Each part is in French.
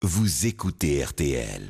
Vous écoutez RTL.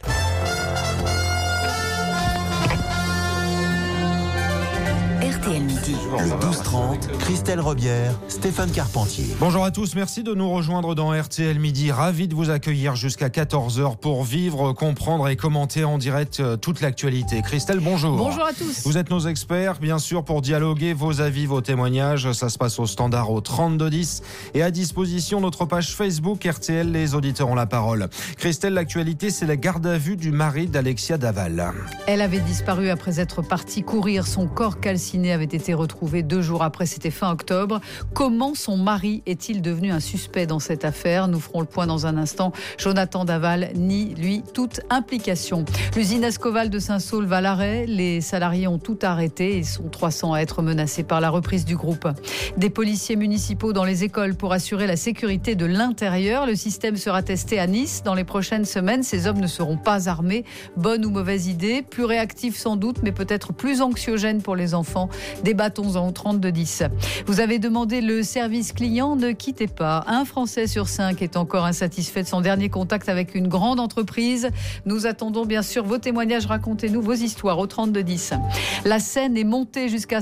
RTL Midi. Le 12-30, Christelle Robière, Stéphane Carpentier. Bonjour à tous, merci de nous rejoindre dans RTL Midi. Ravi de vous accueillir jusqu'à 14h pour vivre, comprendre et commenter en direct toute l'actualité. Christelle, bonjour. Bonjour à tous. Vous êtes nos experts, bien sûr, pour dialoguer vos avis, vos témoignages. Ça se passe au standard au 3210 et à disposition notre page Facebook RTL, les auditeurs ont la parole. Christelle, l'actualité, c'est la garde à vue du mari d'Alexia Daval. Elle avait disparu après être partie courir. Son corps calciné avait été retrouvé 2 jours après, c'était fin octobre. Comment son mari est-il devenu un suspect dans cette affaire ? Nous ferons le point dans un instant. Jonathan Daval nie, lui, toute implication. L'usine Ascoval de Saint-Saulve va à l'arrêt. Les salariés ont tout arrêté. Ils sont 300 à être menacés par la reprise du groupe. Des policiers municipaux dans les écoles pour assurer la sécurité de l'intérieur. Le système sera testé à Nice dans les prochaines semaines. Ces hommes ne seront pas armés. Bonne ou mauvaise idée ? Plus réactifs sans doute, mais peut-être plus anxiogènes pour les enfants. Débattons-en au 3210. Vous avez demandé le service client, ne quittez pas. 1 Français sur 5 est encore insatisfait de son dernier contact avec une grande entreprise. Nous attendons bien sûr vos témoignages. Racontez-nous vos histoires au 3210. La Seine est montée jusqu'à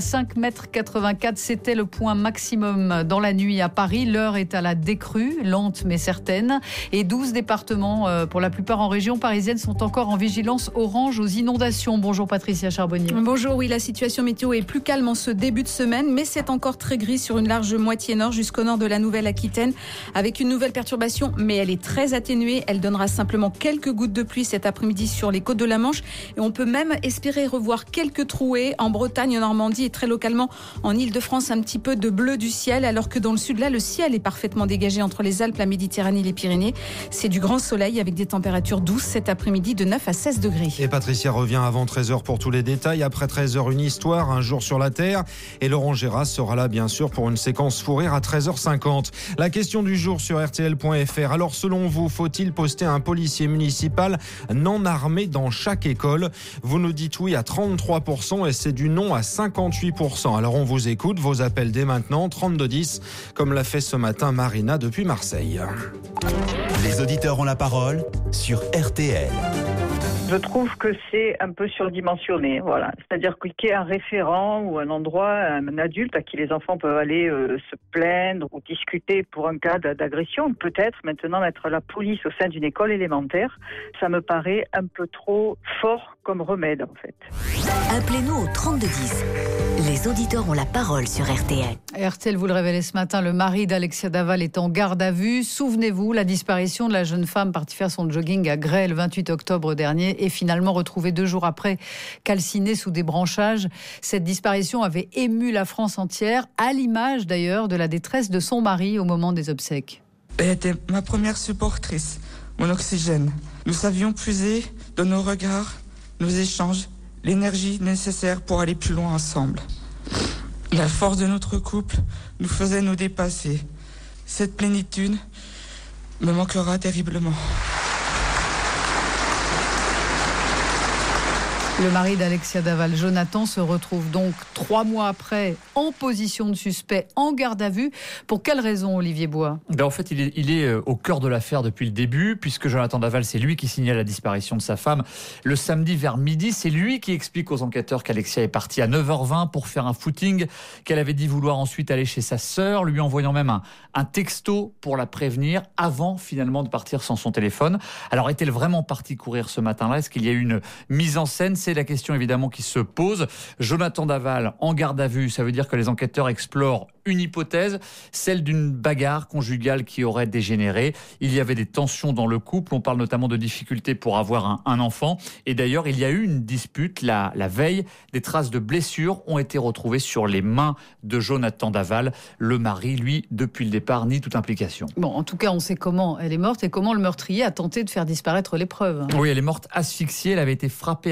5,84 m. C'était le point maximum dans la nuit à Paris. L'heure est à la décrue, lente mais certaine. Et 12 départements, pour la plupart en région parisienne, sont encore en vigilance orange aux inondations. Bonjour Patricia Charbonnier. Bonjour, oui, la situation météo est plus calme en ce début de semaine, mais c'est encore très gris sur une large moitié nord jusqu'au nord de la Nouvelle-Aquitaine, avec une nouvelle perturbation, mais elle est très atténuée. Elle donnera simplement quelques gouttes de pluie cet après-midi sur les côtes de la Manche, et on peut même espérer revoir quelques trouées en Bretagne, en Normandie et très localement en Île-de-France, un petit peu de bleu du ciel, alors que dans le sud, là, le ciel est parfaitement dégagé entre les Alpes, la Méditerranée et les Pyrénées. C'est du grand soleil avec des températures douces cet après-midi de 9 à 16 degrés. Et Patricia revient avant 13h pour tous les détails. Après 13h, une histoire, un jour sur la Terre. Et Laurent Gérard sera là, bien sûr, pour une séquence fou rire à 13h50. La question du jour sur RTL.fr. Alors, selon vous, faut-il poster un policier municipal non armé dans chaque école ? Vous nous dites oui à 33% et c'est du non à 58%. Alors, on vous écoute. Vos appels dès maintenant, 3210, comme l'a fait ce matin Marina depuis Marseille. Les auditeurs ont la parole sur RTL. Je trouve que c'est un peu surdimensionné, voilà. C'est-à-dire qu'il y ait un référent ou un endroit, un adulte à qui les enfants peuvent aller se plaindre ou discuter pour un cas d'agression. Peut-être maintenant mettre la police au sein d'une école élémentaire, ça me paraît un peu trop fort comme remède en fait. Appelez-nous au 3210. Les auditeurs ont la parole sur RTL. RTL vous le révélait ce matin, le mari d'Alexia Daval est en garde à vue. Souvenez-vous, la disparition de la jeune femme partie faire son jogging à Gray le 28 octobre dernier et finalement retrouvée 2 jours après, calcinée sous des branchages. Cette disparition avait ému la France entière, à l'image d'ailleurs de la détresse de son mari au moment des obsèques. Elle était ma première supportrice, mon oxygène. Nous savions puiser dans nos regards, nos échanges, l'énergie nécessaire pour aller plus loin ensemble. La force de notre couple nous faisait nous dépasser. Cette plénitude me manquera terriblement. Le mari d'Alexia Daval, Jonathan, se retrouve donc 3 mois après en position de suspect, en garde à vue. Pour quelle raison, Olivier Bois ? En fait, il est au cœur de l'affaire depuis le début, puisque Jonathan Daval, c'est lui qui signale la disparition de sa femme. Le samedi vers midi, c'est lui qui explique aux enquêteurs qu'Alexia est partie à 9h20 pour faire un footing, qu'elle avait dit vouloir ensuite aller chez sa sœur, lui envoyant même un texto pour la prévenir avant finalement de partir sans son téléphone. Alors, est-elle vraiment partie courir ce matin-là ? Est-ce qu'il y a eu une mise en scène ? C'est la question évidemment qui se pose. Jonathan Daval en garde à vue, ça veut dire que les enquêteurs explorent une hypothèse, celle d'une bagarre conjugale qui aurait dégénéré. Il y avait des tensions dans le couple, on parle notamment de difficultés pour avoir un enfant. Et d'ailleurs, il y a eu une dispute la veille. Des traces de blessures ont été retrouvées sur les mains de Jonathan Daval. Le mari, lui, depuis le départ, nie toute implication. Bon, en tout cas, on sait comment elle est morte et comment le meurtrier a tenté de faire disparaître les preuves. Oui, elle est morte asphyxiée. Elle avait été frappée avant très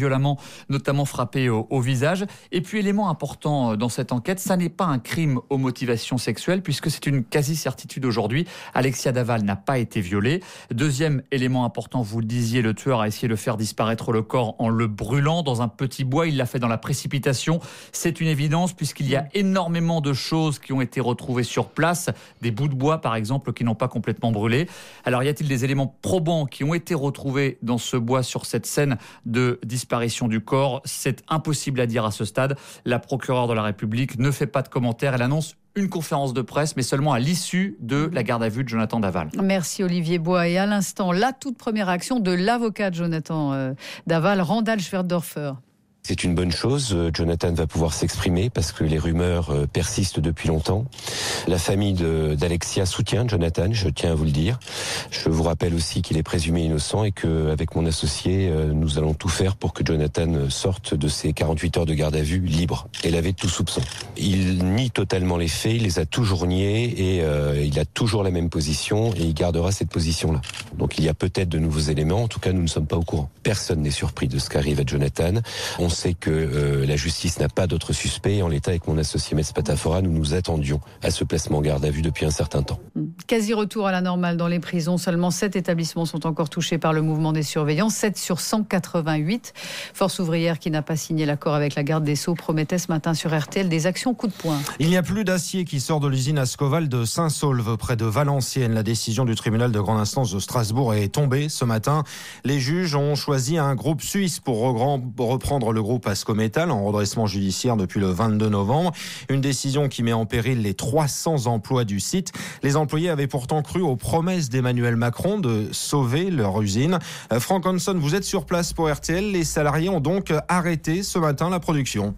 violemment, notamment frappé au visage. Et puis, élément important dans cette enquête, ça n'est pas un crime aux motivations sexuelles, puisque c'est une quasi-certitude aujourd'hui. Alexia Daval n'a pas été violée. Deuxième élément important, vous le disiez, le tueur a essayé de faire disparaître le corps en le brûlant dans un petit bois. Il l'a fait dans la précipitation. C'est une évidence, puisqu'il y a énormément de choses qui ont été retrouvées sur place. Des bouts de bois, par exemple, qui n'ont pas complètement brûlé. Alors, y a-t-il des éléments probants qui ont été retrouvés dans ce bois sur cette scène de disparition du corps? C'est impossible à dire à ce stade. La procureure de la République ne fait pas de commentaires. Elle annonce une conférence de presse, mais seulement à l'issue de la garde à vue de Jonathan Daval. Merci Olivier Bois. Et à l'instant, la toute première action de l'avocat de Jonathan Daval, Randall Schwerdorfer. C'est une bonne chose. Jonathan va pouvoir s'exprimer parce que les rumeurs persistent depuis longtemps. La famille d'Alexia soutient Jonathan, je tiens à vous le dire. Je vous rappelle aussi qu'il est présumé innocent et qu'avec mon associé, nous allons tout faire pour que Jonathan sorte de ses 48 heures de garde à vue libre et lavé de tout soupçon. Il nie totalement les faits, il les a toujours niés et il a toujours la même position et il gardera cette position-là. Donc il y a peut-être de nouveaux éléments, en tout cas nous ne sommes pas au courant. Personne n'est surpris de ce qu'arrive à Jonathan. On sait que la justice n'a pas d'autres suspects. En l'état, avec mon associé Metz Patafora, nous nous attendions à ce placement en garde à vue depuis un certain temps. Quasi-retour à la normale dans les prisons. Seulement 7 établissements sont encore touchés par le mouvement des surveillants. 7 sur 188. Force ouvrière qui n'a pas signé l'accord avec la garde des Sceaux promettait ce matin sur RTL des actions coup de poing. Il n'y a plus d'acier qui sort de l'usine Ascoval de Saint-Saulve, près de Valenciennes. La décision du tribunal de grande instance de Strasbourg est tombée ce matin. Les juges ont choisi un groupe suisse pour reprendre le groupe Ascométal en redressement judiciaire depuis le 22 novembre. Une décision qui met en péril les 300 emplois du site. Les employés avaient pourtant cru aux promesses d'Emmanuel Macron de sauver leur usine. Franck Hanson, vous êtes sur place pour RTL. Les salariés ont donc arrêté ce matin la production.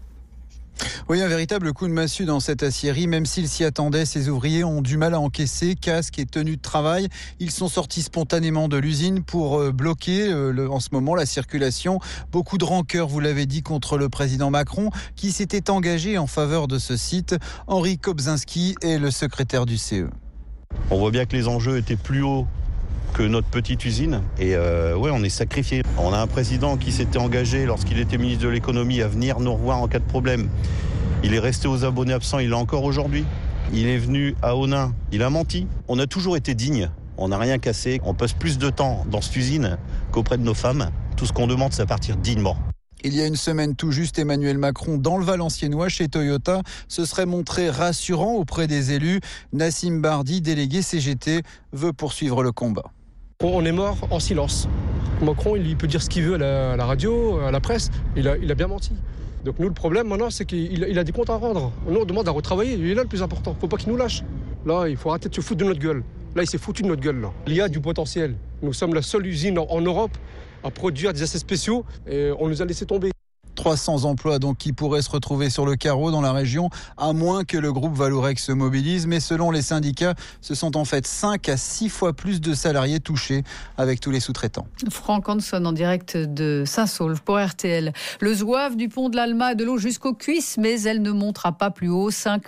Oui, un véritable coup de massue dans cette aciérie. Même s'ils s'y attendaient, ces ouvriers ont du mal à encaisser casques et tenues de travail. Ils sont sortis spontanément de l'usine pour bloquer en ce moment la circulation. Beaucoup de rancœur, vous l'avez dit, contre le président Macron qui s'était engagé en faveur de ce site. Henri Kobzinski est le secrétaire du CE. On voit bien que les enjeux étaient plus hauts que notre petite usine et on est sacrifié. On a un président qui s'était engagé lorsqu'il était ministre de l'économie à venir nous revoir en cas de problème. Il est resté aux abonnés absents, il l'est encore aujourd'hui. Il est venu à Onnain, il a menti. On a toujours été dignes, on n'a rien cassé. On passe plus de temps dans cette usine qu'auprès de nos femmes. Tout ce qu'on demande, c'est à partir dignement. Il y a une semaine tout juste, Emmanuel Macron, dans le Valenciennois, chez Toyota, se serait montré rassurant auprès des élus. Nassim Bardi, délégué CGT, veut poursuivre le combat. On est mort en silence. Macron, il peut dire ce qu'il veut à la radio, à la presse. Il a bien menti. Donc nous, le problème maintenant, c'est qu'il a des comptes à rendre. Nous, on demande à retravailler. Il est là le plus important. Faut pas qu'il nous lâche. Là, il faut arrêter de se foutre de notre gueule. Là, il s'est foutu de notre gueule. Là. Il y a du potentiel. Nous sommes la seule usine en Europe à produire des essais spéciaux et on nous a laissé tomber. 300 emplois donc qui pourraient se retrouver sur le carreau dans la région, à moins que le groupe Valorex se mobilise. Mais selon les syndicats, ce sont en fait 5 à 6 fois plus de salariés touchés avec tous les sous-traitants. Franck Hanson en direct de Saint-Saulve pour RTL. Le zouave du pont de l'Alma a de l'eau jusqu'aux cuisses, mais elle ne montera pas plus haut.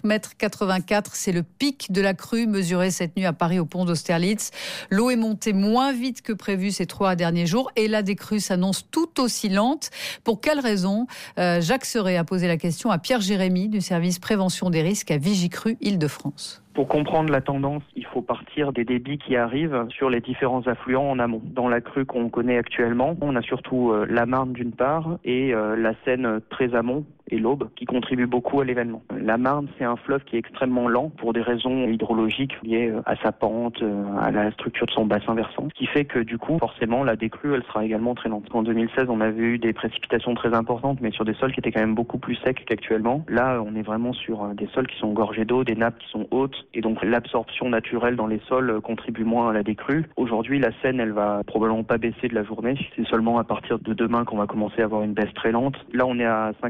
5,84 m, c'est le pic de la crue mesurée cette nuit à Paris au pont d'Austerlitz. L'eau est montée moins vite que prévu ces 3 derniers jours et la décrue s'annonce tout aussi lente. Pour quelle raison ? Jacques Serret a posé la question à Pierre Jérémy du service prévention des risques à Vigicru Île-de-France. Pour comprendre la tendance, il faut partir des débits qui arrivent sur les différents affluents en amont. Dans la crue qu'on connaît actuellement, on a surtout la Marne d'une part et la Seine très amont et l'Aube qui contribuent beaucoup à l'événement. La Marne, c'est un fleuve qui est extrêmement lent pour des raisons hydrologiques liées à sa pente, à la structure de son bassin versant. Ce qui fait que du coup, forcément, la décrue, elle sera également très lente. En 2016, on avait eu des précipitations très importantes, mais sur des sols qui étaient quand même beaucoup plus secs qu'actuellement. Là, on est vraiment sur des sols qui sont gorgés d'eau, des nappes qui sont hautes, et donc l'absorption naturelle dans les sols contribue moins à la décrue. Aujourd'hui, la Seine, elle va probablement pas baisser de la journée. C'est seulement à partir de demain qu'on va commencer à avoir une baisse très lente. Là, on est à 5,80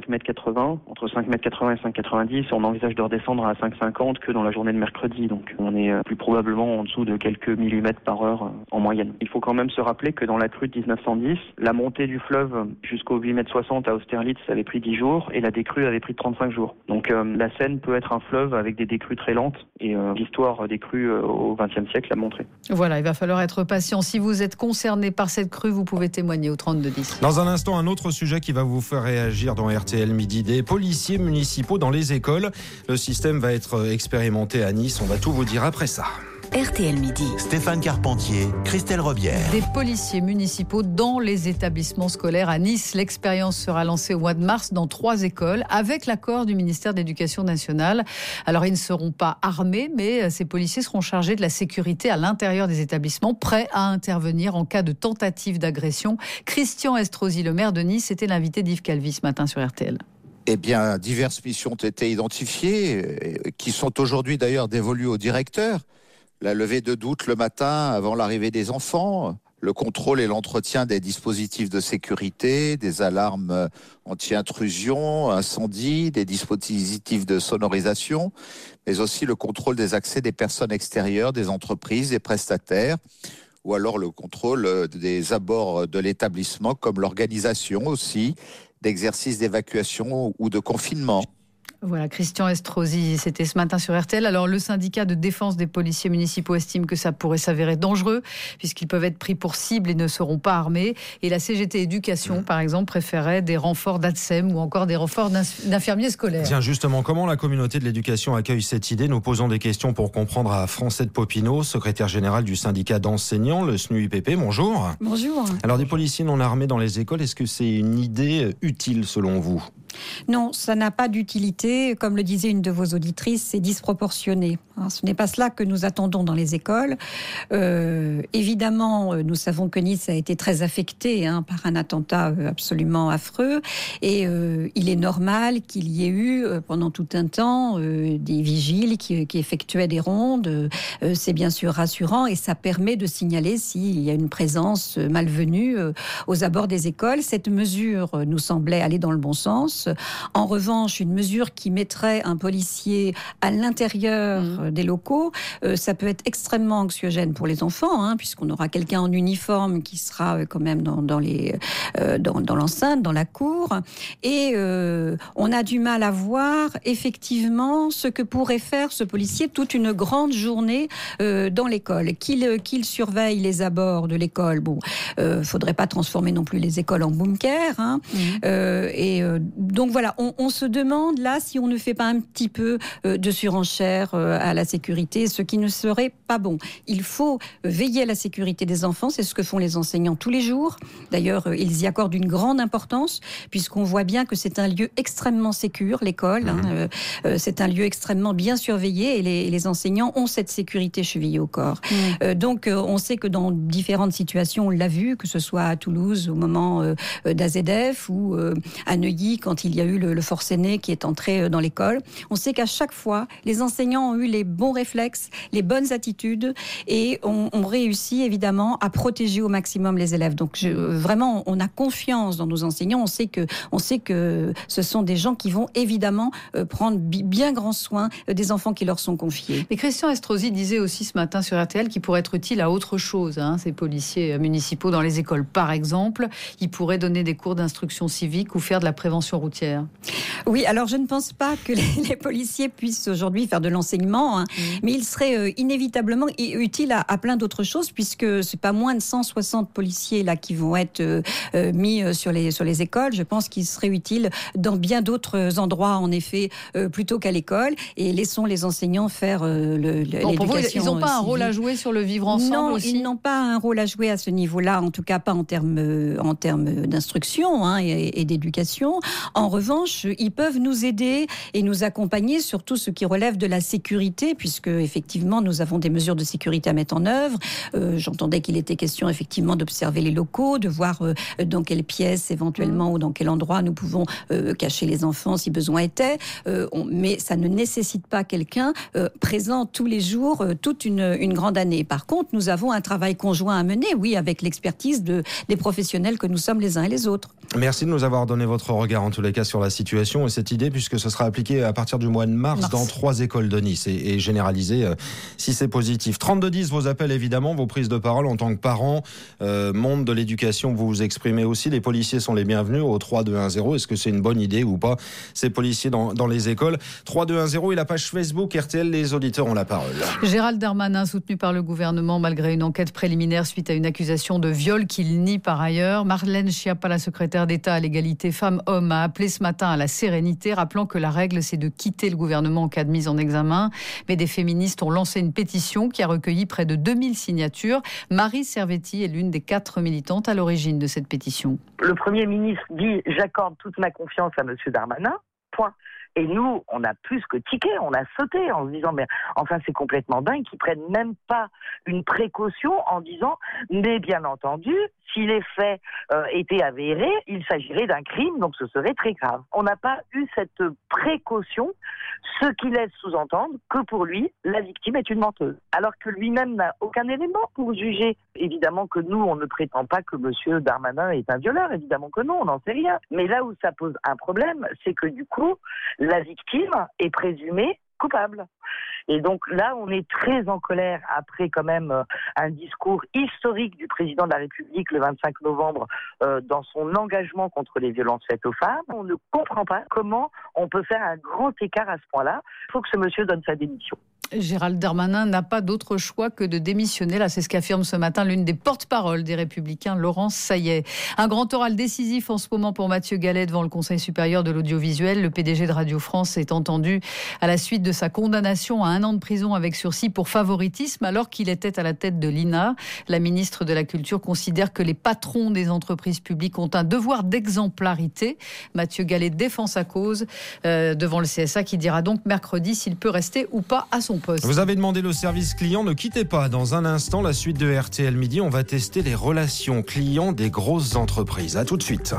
5,80 entre 5,80 et 5,90. On envisage de redescendre à 5,50 que dans la journée de mercredi. Donc on est plus probablement en dessous de quelques millimètres par heure en moyenne. Il faut quand même se rappeler que dans la crue de 1910, la montée du fleuve jusqu'au 8,60 m à Austerlitz avait pris 10 jours et la décrue avait pris 35 jours. Donc la Seine peut être un fleuve avec des décrues très lentes et l'histoire des crues au XXe siècle l'a montré. Voilà, il va falloir être patient. Si vous êtes concerné par cette crue, vous pouvez témoigner au 3210. Dans un instant, un autre sujet qui va vous faire réagir dans RTL Midi. Des policiers municipaux dans les écoles. Le système va être expérimenté à Nice. On va tout vous dire après ça. RTL Midi. Stéphane Carpentier, Christelle Robière. Des policiers municipaux dans les établissements scolaires à Nice. L'expérience sera lancée au mois de mars dans 3 écoles avec l'accord du ministère de l'Éducation nationale. Alors ils ne seront pas armés, mais ces policiers seront chargés de la sécurité à l'intérieur des établissements, prêts à intervenir en cas de tentative d'agression. Christian Estrosi, le maire de Nice, était l'invité d'Yves Calvi ce matin sur RTL. Eh bien, diverses missions ont été identifiées, qui sont aujourd'hui d'ailleurs dévolues au directeur. La levée de doute le matin avant l'arrivée des enfants, le contrôle et l'entretien des dispositifs de sécurité, des alarmes anti-intrusion, incendie, des dispositifs de sonorisation, mais aussi le contrôle des accès des personnes extérieures, des entreprises, des prestataires, ou alors le contrôle des abords de l'établissement, comme l'organisation aussi d'exercices d'évacuation ou de confinement. Voilà, Christian Estrosi, c'était ce matin sur RTL. Alors, le syndicat de défense des policiers municipaux estime que ça pourrait s'avérer dangereux, puisqu'ils peuvent être pris pour cible et ne seront pas armés. Et la CGT Éducation, par exemple, préférait des renforts d'ATSEM ou encore des renforts d'infirmiers scolaires. Tiens, justement, comment la communauté de l'éducation accueille cette idée ? Nous posons des questions pour comprendre à Francette Popinot, secrétaire générale du syndicat d'enseignants, le SNUIPP. Bonjour. Bonjour. Alors, des policiers non armés dans les écoles, est-ce que c'est une idée utile selon vous ? Non, ça n'a pas d'utilité. Comme le disait une de vos auditrices, c'est disproportionné. Ce n'est pas cela que nous attendons dans les écoles. Évidemment, nous savons que Nice a été très affectée par un attentat absolument affreux. Et il est normal qu'il y ait eu, pendant tout un temps, des vigiles qui effectuaient des rondes. C'est bien sûr rassurant et ça permet de signaler s'il y a une présence malvenue aux abords des écoles. Cette mesure nous semblait aller dans le bon sens. En revanche, une mesure qui mettrait un policier à l'intérieur des locaux, ça peut être extrêmement anxiogène pour les enfants, puisqu'on aura quelqu'un en uniforme qui sera quand même dans l'enceinte, dans la cour. Et on a du mal à voir effectivement ce que pourrait faire ce policier toute une grande journée dans l'école. Qu'il surveille les abords de l'école. Bon, faudrait pas transformer non plus les écoles en bunker. Donc voilà, on se demande là si on ne fait pas un petit peu de surenchère à la sécurité, ce qui ne serait pas bon. Il faut veiller à la sécurité des enfants, c'est ce que font les enseignants tous les jours. D'ailleurs, ils y accordent une grande importance, puisqu'on voit bien que c'est un lieu extrêmement sécure, l'école. C'est un lieu extrêmement bien surveillé et les enseignants ont cette sécurité chevillée au corps. Donc on sait que dans différentes situations, on l'a vu, que ce soit à Toulouse au moment d'AZF ou à Neuilly quand il y a eu le forcené qui est entré dans l'école. On sait qu'à chaque fois, les enseignants ont eu les bons réflexes, les bonnes attitudes et ont réussi évidemment à protéger au maximum les élèves. Donc vraiment, on a confiance dans nos enseignants. On sait que ce sont des gens qui vont évidemment prendre bien grand soin des enfants qui leur sont confiés. Mais Christian Estrosi disait aussi ce matin sur RTL qu'il pourrait être utile à autre chose. Ces policiers municipaux dans les écoles, par exemple, ils pourraient donner des cours d'instruction civique ou faire de la prévention routière. Oui, alors je ne pense pas que les policiers puissent aujourd'hui faire de l'enseignement, mais ils seraient inévitablement utiles à plein d'autres choses, puisque c'est pas moins de 160 policiers là qui vont être mis sur les écoles. Je pense qu'ils seraient utiles dans bien d'autres endroits, en effet, plutôt qu'à l'école. Et laissons les enseignants faire l'éducation. Pour vous, ils n'ont pas un rôle à jouer sur le vivre ensemble? Non, aussi. Ils n'ont pas un rôle à jouer à ce niveau-là, en tout cas pas en termes d'instruction et d'éducation. En revanche, ils peuvent nous aider et nous accompagner sur tout ce qui relève de la sécurité, puisque effectivement nous avons des mesures de sécurité à mettre en œuvre. J'entendais qu'il était question effectivement d'observer les locaux, de voir dans quelle pièce éventuellement ou dans quel endroit nous pouvons cacher les enfants si besoin était. Mais ça ne nécessite pas quelqu'un présent tous les jours, toute une grande année. Par contre, nous avons un travail conjoint à mener, oui, avec l'expertise des professionnels que nous sommes les uns et les autres. Merci de nous avoir donné votre regard en tous les cas sur la situation et cette idée, puisque ce sera appliqué à partir du mois de mars. Dans 3 écoles de Nice et généralisé si c'est positif. 3210, vos appels évidemment, vos prises de parole en tant que parents, monde de l'éducation, vous vous exprimez aussi. Les policiers sont les bienvenus au 3210. Est-ce que c'est une bonne idée ou pas, ces policiers dans les écoles? 3210 et la page Facebook RTL, les auditeurs ont la parole. Gérald Darmanin, soutenu par le gouvernement malgré une enquête préliminaire suite à une accusation de viol qu'il nie par ailleurs. Marlène Schiappa, la secrétaire d'État à l'égalité femmes-hommes, a appelé ce matin à la sérénité, rappelant que la règle c'est de quitter le gouvernement en cas de mise en examen. Mais des féministes ont lancé une pétition qui a recueilli près de 2000 signatures. Marie Servetti est l'une des 4 militantes à l'origine de cette pétition. Le Premier ministre dit « J'accorde toute ma confiance à M. Darmanin », point. Et nous, on a plus que tiqué, on a sauté en se disant mais enfin c'est complètement dingue qu'ils prennent même pas une précaution en disant mais bien entendu si les faits étaient avérés, il s'agirait d'un crime donc ce serait très grave. On n'a pas eu cette précaution, ce qui laisse sous-entendre que pour lui la victime est une menteuse, alors que lui-même n'a aucun élément pour juger. Évidemment que nous on ne prétend pas que M. Darmanin est un violeur, évidemment que non, on n'en sait rien. Mais là où ça pose un problème, c'est que du coup la victime est présumée coupable. Et donc là, on est très en colère après quand même un discours historique du président de la République le 25 novembre dans son engagement contre les violences faites aux femmes. On ne comprend pas comment on peut faire un grand écart à ce point-là. Il faut que ce monsieur donne sa démission. Gérald Darmanin n'a pas d'autre choix que de démissionner. Là, c'est ce qu'affirme ce matin l'une des porte-paroles des Républicains, Laurence Saillet. Un grand oral décisif en ce moment pour Mathieu Gallet devant le Conseil supérieur de l'audiovisuel. Le PDG de Radio France est entendu à la suite de sa condamnation à 1 an de prison avec sursis pour favoritisme alors qu'il était à la tête de l'INA. La ministre de la Culture considère que les patrons des entreprises publiques ont un devoir d'exemplarité. Mathieu Gallet défend sa cause devant le CSA qui dira donc mercredi s'il peut rester ou pas à son poste. Vous avez demandé le service client, ne quittez pas. Dans un instant, la suite de RTL Midi, on va tester les relations clients des grosses entreprises. À tout de suite.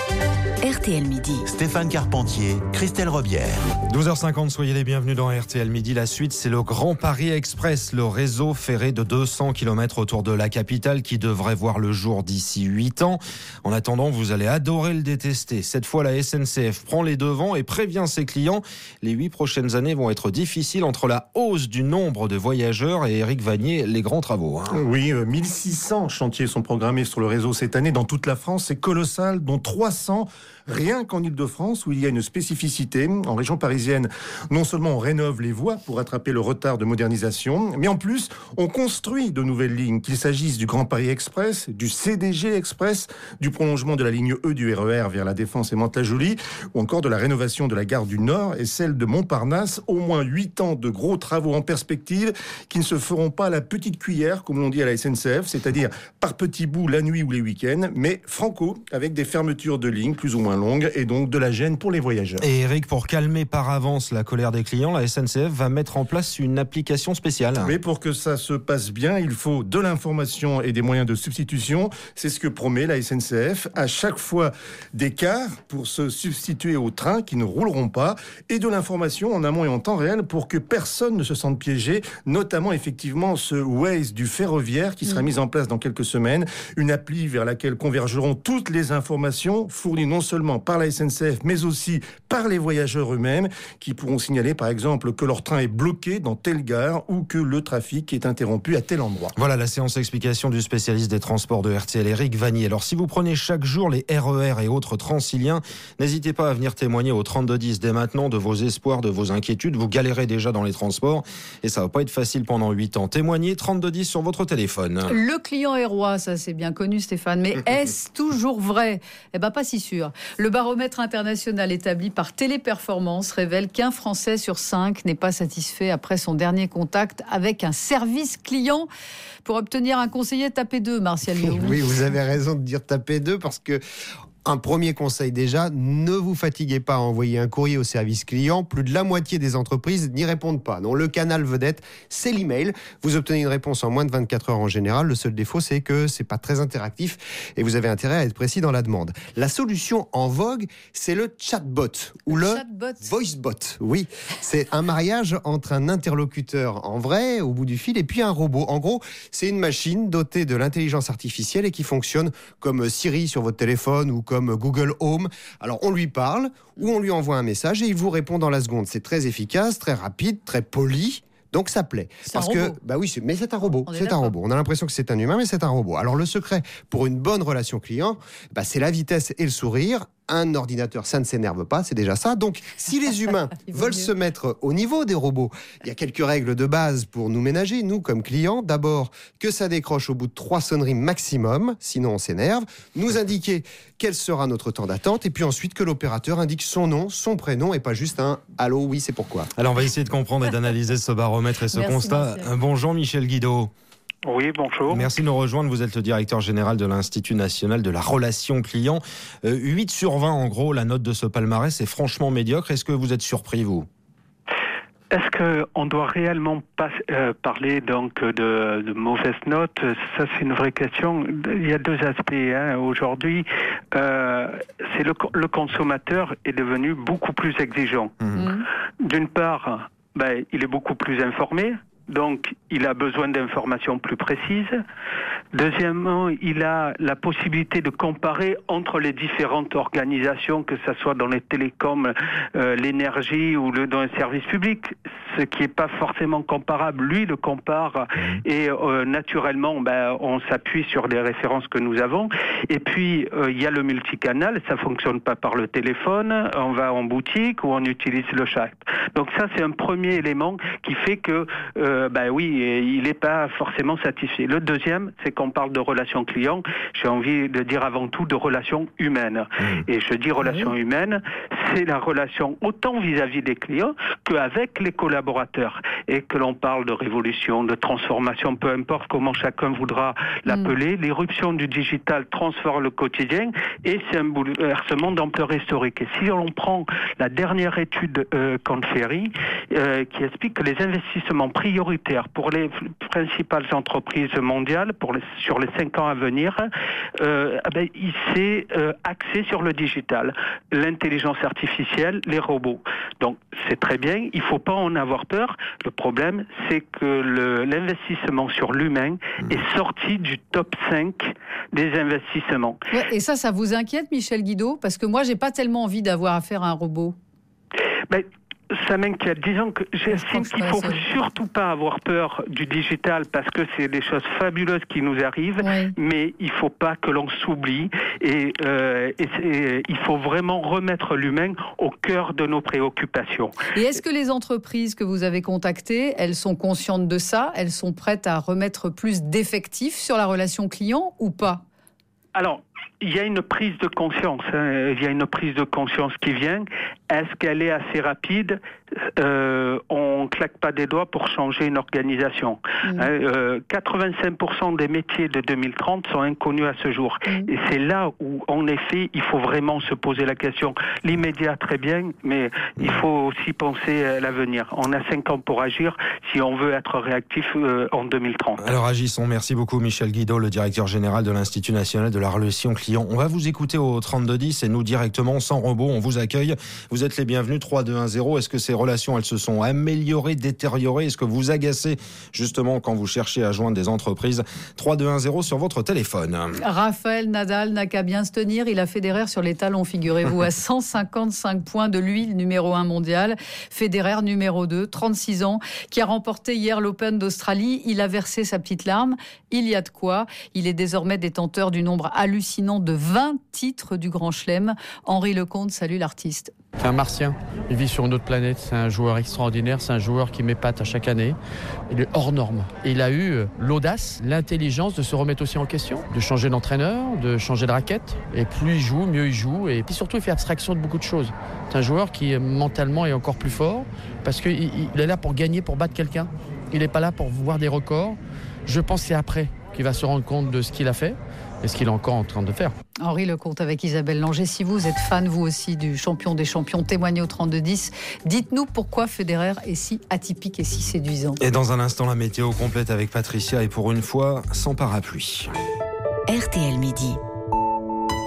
RTL Midi. Stéphane Carpentier, Christelle Robière. 12h50, soyez les bienvenus dans RTL Midi. La suite, c'est le Grand Paris Express, le réseau ferré de 200 km autour de la capitale qui devrait voir le jour d'ici 8 ans. En attendant, vous allez adorer le détester. Cette fois, la SNCF prend les devants et prévient ses clients. Les 8 prochaines années vont être difficiles entre la hausse du nombre de voyageurs et Éric Vanier, les grands travaux. Oui, 1600 chantiers sont programmés sur le réseau cette année dans toute la France. C'est colossal, dont 300 rien qu'en Ile-de-France où il y a une spécificité. En région parisienne, non seulement on rénove les voies pour rattraper le retard de modernisation, mais en plus on construit de nouvelles lignes, qu'il s'agisse du Grand Paris Express, du CDG Express, du prolongement de la ligne E du RER vers la Défense et Mantes-la-Jolie, ou encore de la rénovation de la gare du Nord et celle de Montparnasse. Au moins 8 ans de gros travaux en perspective qui ne se feront pas à la petite cuillère, comme l'on dit à la SNCF, c'est-à-dire par petits bouts la nuit ou les week-ends, mais franco, avec des fermetures de lignes plus ou moins longue et donc de la gêne pour les voyageurs. Et Eric, pour calmer par avance la colère des clients, la SNCF va mettre en place une application spéciale. Mais pour que ça se passe bien, il faut de l'information et des moyens de substitution. C'est ce que promet la SNCF. À chaque fois des cars pour se substituer aux trains qui ne rouleront pas et de l'information en amont et en temps réel pour que personne ne se sente piégé, notamment effectivement ce Waze du ferroviaire qui sera mis en place dans quelques semaines. Une appli vers laquelle convergeront toutes les informations fournies non seulement par la SNCF, mais aussi par les voyageurs eux-mêmes, qui pourront signaler par exemple que leur train est bloqué dans telle gare ou que le trafic est interrompu à tel endroit. Voilà la séance explication du spécialiste des transports de RTL, Éric Vanier. Alors si vous prenez chaque jour les RER et autres Transiliens, n'hésitez pas à venir témoigner au 3210 dès maintenant de vos espoirs, de vos inquiétudes. Vous galérez déjà dans les transports et ça va pas être facile pendant 8 ans. Témoignez 3210 sur votre téléphone. Le client est roi, ça c'est bien connu Stéphane, mais est-ce toujours vrai ? Eh ben pas si sûr. Le baromètre international établi par Téléperformance révèle qu'un Français sur 5 n'est pas satisfait après son dernier contact avec un service client. Pour obtenir un conseiller, tapez 2, Martial Léo. Oui, vous avez raison de dire tapez 2 parce que un premier conseil déjà, ne vous fatiguez pas à envoyer un courrier au service client. Plus de la moitié des entreprises n'y répondent pas. Donc le canal vedette, c'est l'email. Vous obtenez une réponse en moins de 24 heures en général. Le seul défaut, c'est que c'est pas très interactif et vous avez intérêt à être précis dans la demande. La solution en vogue, c'est le chatbot ou le voicebot. Oui, c'est un mariage entre un interlocuteur en vrai au bout du fil et puis un robot. En gros, c'est une machine dotée de l'intelligence artificielle et qui fonctionne comme Siri sur votre téléphone ou comme comme Google Home. Alors on lui parle ou on lui envoie un message et il vous répond dans la seconde. C'est très efficace, très rapide, très poli. Donc ça plaît. Parce que, mais c'est un robot. C'est un robot. On a l'impression que c'est un humain, mais c'est un robot. Alors le secret pour une bonne relation client, c'est la vitesse et le sourire. Un ordinateur, ça ne s'énerve pas, c'est déjà ça. Donc, si les humains veulent se mettre au niveau des robots, il y a quelques règles de base pour nous ménager, nous, comme clients. D'abord, que ça décroche au bout de 3 sonneries maximum, sinon on s'énerve. Nous indiquer quel sera notre temps d'attente. Et puis ensuite, que l'opérateur indique son nom, son prénom, et pas juste un « Allô, oui, c'est pourquoi ». Alors, on va essayer de comprendre et d'analyser ce baromètre et ce constat. Bonjour, Michel Guido. Oui, bonjour. Merci de nous rejoindre. Vous êtes le directeur général de l'Institut national de la relation client. 8 sur 20, en gros, la note de ce palmarès est franchement médiocre. Est-ce que vous êtes surpris, vous ? Est-ce qu'on doit réellement parler donc de mauvaises notes ? Ça, c'est une vraie question. Il y a 2 aspects. Aujourd'hui, c'est le consommateur est devenu beaucoup plus exigeant. D'une part, il est beaucoup plus informé. Donc, il a besoin d'informations plus précises. Deuxièmement, il a la possibilité de comparer entre les différentes organisations, que ce soit dans les télécoms, l'énergie ou dans les services publics, ce qui n'est pas forcément comparable. Lui le compare et naturellement, on s'appuie sur les références que nous avons. Et puis, il y a le multicanal, ça ne fonctionne pas par le téléphone, on va en boutique ou on utilise le chat. Donc ça, c'est un premier élément qui fait que il n'est pas forcément satisfait. Le deuxième, c'est qu'on parle de relations clients. J'ai envie de dire avant tout de relations humaines. Et je dis relations humaines, c'est la relation autant vis-à-vis des clients qu'avec les collaborateurs. Et que l'on parle de révolution, de transformation, peu importe comment chacun voudra l'appeler, l'éruption du digital transforme le quotidien et c'est un bouleversement d'ampleur historique. Et si on prend la dernière étude Korn Ferry, qui explique que les investissements prioritaires pour les principales entreprises mondiales sur les 5 ans à venir, il s'est axé sur le digital, l'intelligence artificielle, les robots. Donc c'est très bien, il ne faut pas en avoir peur. Le problème, c'est que l'investissement sur l'humain est sorti du top 5 des investissements. Ouais, et ça vous inquiète, Michel Guido ? Parce que moi, j'ai pas tellement envie d'avoir affaire à un robot. Ça m'inquiète. Disons que j'estime qu'il ne faut surtout pas avoir peur du digital parce que c'est des choses fabuleuses qui nous arrivent, mais il ne faut pas que l'on s'oublie et il faut vraiment remettre l'humain au cœur de nos préoccupations. Et est-ce que les entreprises que vous avez contactées, elles sont conscientes de ça ? Elles sont prêtes à remettre plus d'effectifs sur la relation client ou pas ? Alors, il y a une prise de conscience. Il y a une prise de conscience qui vient. Est-ce qu'elle est assez rapide ? On ne claque pas des doigts pour changer une organisation. 85% des métiers de 2030 sont inconnus à ce jour. Et c'est là où, en effet, il faut vraiment se poser la question. L'immédiat, très bien, mais il faut aussi penser à l'avenir. On a 5 ans pour agir si on veut être réactif en 2030. Alors agissons. Merci beaucoup, Michel Guido, le directeur général de l'Institut national de la relation client. On va vous écouter au 3210 et nous directement, sans robot, on vous accueille. Vous êtes les bienvenus, 3210. Est-ce que ces relations, elles se sont améliorées, détériorées ? Est-ce que vous agacez justement quand vous cherchez à joindre des entreprises ? 3210 sur votre téléphone. Raphaël Nadal n'a qu'à bien se tenir. Il a Federer sur les talons, figurez-vous, à 155 points de lui, le numéro 1 mondial. Federer, numéro 2, 36 ans, qui a remporté hier l'Open d'Australie. Il a versé sa petite larme. Il y a de quoi. Il est désormais détenteur du nombre hallucinant de 20 titres du Grand Chelem. Henri Lecomte salue l'artiste. C'est un martien, il vit sur une autre planète, c'est un joueur extraordinaire, c'est un joueur qui m'épate à chaque année. Il est hors norme. Et il a eu l'audace, l'intelligence de se remettre aussi en question, de changer d'entraîneur, de changer de raquette. Et plus il joue, mieux il joue. Et puis surtout, il fait abstraction de beaucoup de choses. C'est un joueur qui mentalement est encore plus fort parce qu'il est là pour gagner, pour battre quelqu'un. Il n'est pas là pour voir des records. Je pense que c'est après qu'il va se rendre compte de ce qu'il a fait et ce qu'il est encore en train de faire. Henri Lecomte avec Isabelle Langer. Si vous êtes fan, vous aussi, du champion des champions, témoignez au 3210. Dites-nous pourquoi Federer est si atypique et si séduisant. Et dans un instant, la météo complète avec Patricia et pour une fois, sans parapluie. RTL Midi.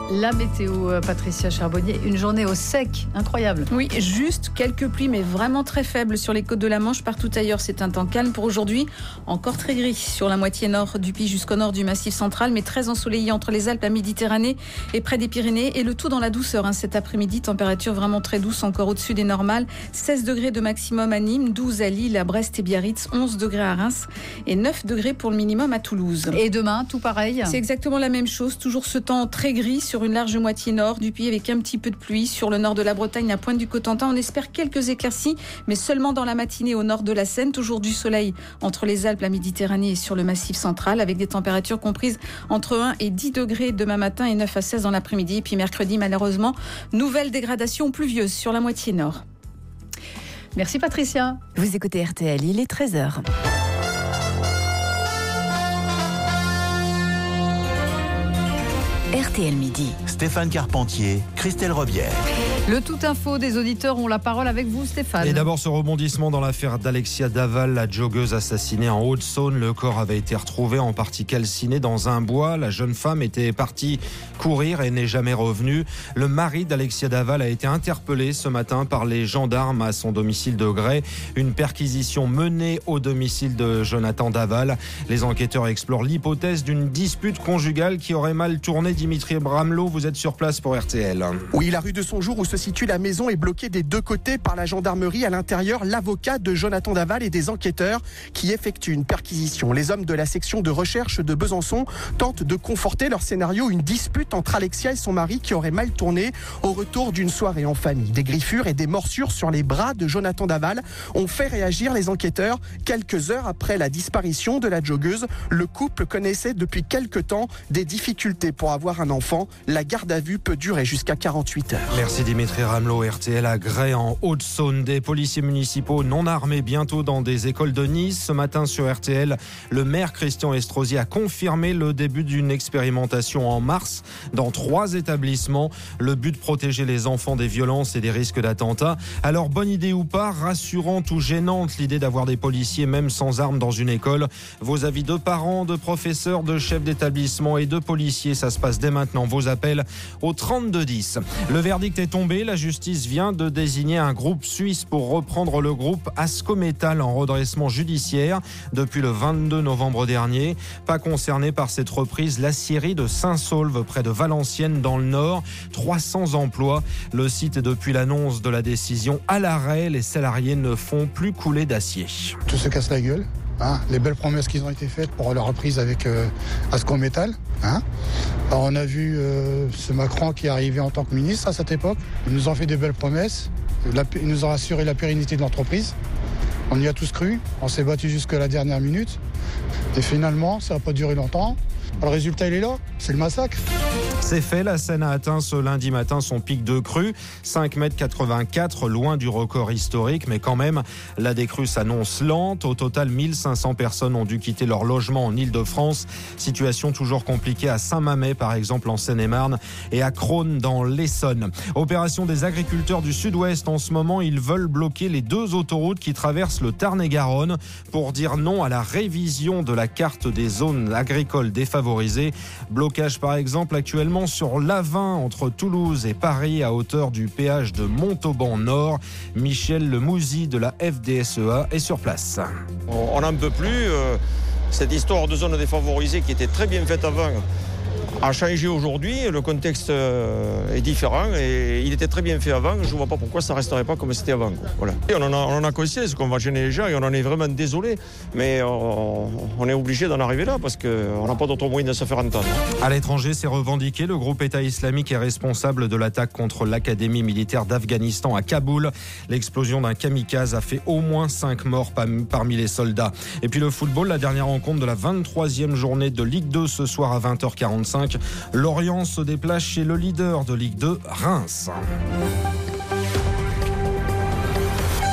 La météo, Patricia Charbonnier, une journée au sec, incroyable. Oui, juste quelques pluies, mais vraiment très faibles sur les côtes de la Manche. Partout ailleurs, c'est un temps calme pour aujourd'hui. Encore très gris sur la moitié nord du pays jusqu'au nord du Massif central, mais très ensoleillé entre les Alpes, la Méditerranée et près des Pyrénées. Et le tout dans la douceur cet après-midi. Température vraiment très douce, encore au-dessus des normales. 16 degrés de maximum à Nîmes, 12 à Lille, à Brest et Biarritz, 11 degrés à Reims et 9 degrés pour le minimum à Toulouse. Et demain, tout pareil? C'est exactement la même chose. Toujours ce temps très gris sur une large moitié nord du pays avec un petit peu de pluie. Sur le nord de la Bretagne, la pointe du Cotentin, on espère quelques éclaircies, mais seulement dans la matinée au nord de la Seine. Toujours du soleil entre les Alpes, la Méditerranée et sur le Massif central, avec des températures comprises entre 1 et 10 degrés demain matin et 9 à 16 dans l'après-midi. Et puis mercredi, malheureusement, nouvelle dégradation pluvieuse sur la moitié nord. Merci Patricia. Vous écoutez RTL, il est 13h. RTL Midi. Stéphane Carpentier, Christelle Robière. Le tout info des auditeurs ont la parole avec vous, Stéphane. Et d'abord ce rebondissement dans l'affaire d'Alexia Daval, la joggeuse assassinée en Haute-Saône. Le corps avait été retrouvé en partie calciné dans un bois. La jeune femme était partie courir et n'est jamais revenue. Le mari d'Alexia Daval a été interpellé ce matin par les gendarmes à son domicile de Gray. Une perquisition menée au domicile de Jonathan Daval. Les enquêteurs explorent l'hypothèse d'une dispute conjugale qui aurait mal tourné. Dimitri Bramelot, vous êtes sur place pour RTL. Oui, la rue de Sonjour où se situe la maison est bloquée des deux côtés par la gendarmerie. À l'intérieur, l'avocat de Jonathan Daval et des enquêteurs qui effectuent une perquisition. Les hommes de la section de recherche de Besançon tentent de conforter leur scénario, une dispute entre Alexia et son mari qui aurait mal tourné au retour d'une soirée en famille. Des griffures et des morsures sur les bras de Jonathan Daval ont fait réagir les enquêteurs. Quelques heures après la disparition de la joggeuse, le couple connaissait depuis quelque temps des difficultés pour avoir un enfant. La garde à vue peut durer jusqu'à 48 heures. Merci Dimitri Ramelot. RTL à Gray en Haute-Saône. Des policiers municipaux non armés bientôt dans des écoles de Nice. Ce matin sur RTL, le maire Christian Estrosi a confirmé le début d'une expérimentation en mars dans 3 établissements. Le but, protéger les enfants des violences et des risques d'attentats. Alors bonne idée ou pas, rassurante ou gênante l'idée d'avoir des policiers même sans armes dans une école? Vos avis de parents, de professeurs, de chefs d'établissement et de policiers, ça se passe dès maintenant. Vos appels au 3210. Le verdict est tombé. La justice vient de désigner un groupe suisse pour reprendre le groupe Ascométal en redressement judiciaire depuis le 22 novembre dernier. Pas concerné par cette reprise, l'acierie de Saint-Saulve près de Valenciennes dans le Nord. 300 emplois. Le site est depuis l'annonce de la décision à l'arrêt. Les salariés ne font plus couler d'acier. Tout se casse la gueule. Les belles promesses qui ont été faites pour la reprise avec Ascométal. Alors on a vu ce Macron qui est arrivé en tant que ministre à cette époque. Il nous a fait des belles promesses. Il nous a assuré la pérennité de l'entreprise. On y a tous cru. On s'est battu jusqu'à la dernière minute. Et finalement, ça n'a pas duré longtemps. Le résultat, il est là. C'est le massacre. C'est fait, la Seine a atteint ce lundi matin son pic de crue, 5,84 m, loin du record historique, mais quand même, la décrue s'annonce lente. Au total, 1500 personnes ont dû quitter leur logement en Ile-de-France. Situation toujours compliquée à Saint-Mamet, par exemple, en Seine-et-Marne, et à Crosne, dans l'Essonne. Opération des agriculteurs du Sud-Ouest. En ce moment, ils veulent bloquer les 2 autoroutes qui traversent le Tarn-et-Garonne pour dire non à la révision de la carte des zones agricoles défavorisées. Blocage, par exemple, actuellement sur l'A20 entre Toulouse et Paris à hauteur du péage de Montauban Nord. Michel Lemouzy de la FDSEA est sur place. On n'en peut plus. Cette histoire de zone défavorisée qui était très bien faite avant a changé aujourd'hui. Le contexte est différent et il était très bien fait avant. Je ne vois pas pourquoi ça ne resterait pas comme c'était avant. Voilà. Et on en a conscience qu'on va gêner les gens et on en est vraiment désolé. Mais on est obligé d'en arriver là parce qu'on n'a pas d'autre moyen de se faire entendre. À l'étranger, c'est revendiqué. Le groupe État islamique est responsable de l'attaque contre l'académie militaire d'Afghanistan à Kaboul. L'explosion d'un kamikaze a fait au moins 5 morts parmi les soldats. Et puis le football, la dernière rencontre de la 23e journée de Ligue 2 ce soir à 20h45. Lorient se déplace chez le leader de Ligue 2, Reims.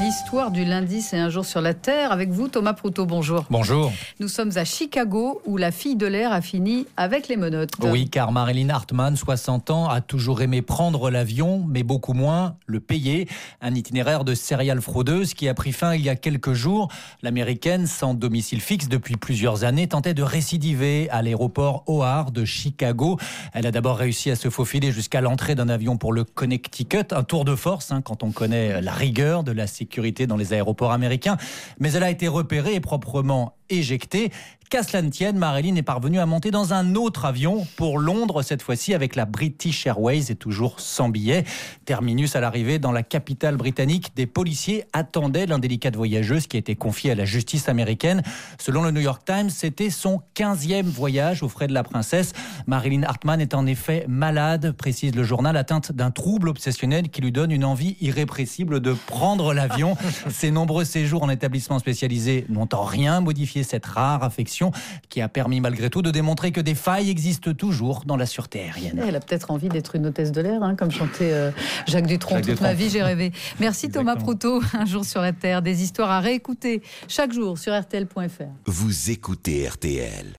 L'histoire du lundi, c'est un jour sur la Terre. Avec vous, Thomas Proutot, bonjour. Bonjour. Nous sommes à Chicago, où la fille de l'air a fini avec les menottes. Oui, car Marilyn Hartman, 60 ans, a toujours aimé prendre l'avion, mais beaucoup moins le payer. Un itinéraire de serial fraudeuse qui a pris fin il y a quelques jours. L'américaine, sans domicile fixe depuis plusieurs années, tentait de récidiver à l'aéroport O'Hare de Chicago. Elle a d'abord réussi à se faufiler jusqu'à l'entrée d'un avion pour le Connecticut. Un tour de force, quand on connaît la rigueur de la sécurité dans les aéroports américains. Mais elle a été repérée et proprement éjectée. Qu'à cela ne tienne, Marilyn est parvenue à monter dans un autre avion pour Londres, cette fois-ci avec la British Airways et toujours sans billet. Terminus à l'arrivée dans la capitale britannique. Des policiers attendaient l'indélicate voyageuse qui a été confiée à la justice américaine. Selon le New York Times, c'était son 15e voyage aux frais de la princesse. Marilyn Hartman est en effet malade, précise le journal, atteinte d'un trouble obsessionnel qui lui donne une envie irrépressible de prendre l'avion. Ses nombreux séjours en établissement spécialisé n'ont en rien modifié cette rare affection qui a permis malgré tout de démontrer que des failles existent toujours dans la sûreté aérienne. Elle a peut-être envie d'être une hôtesse de l'air, comme chantait Jacques Dutronc. Toute ma vie, j'ai rêvé. Merci Exactement. Thomas Proutot. Un jour sur la Terre, des histoires à réécouter chaque jour sur RTL.fr. Vous écoutez RTL.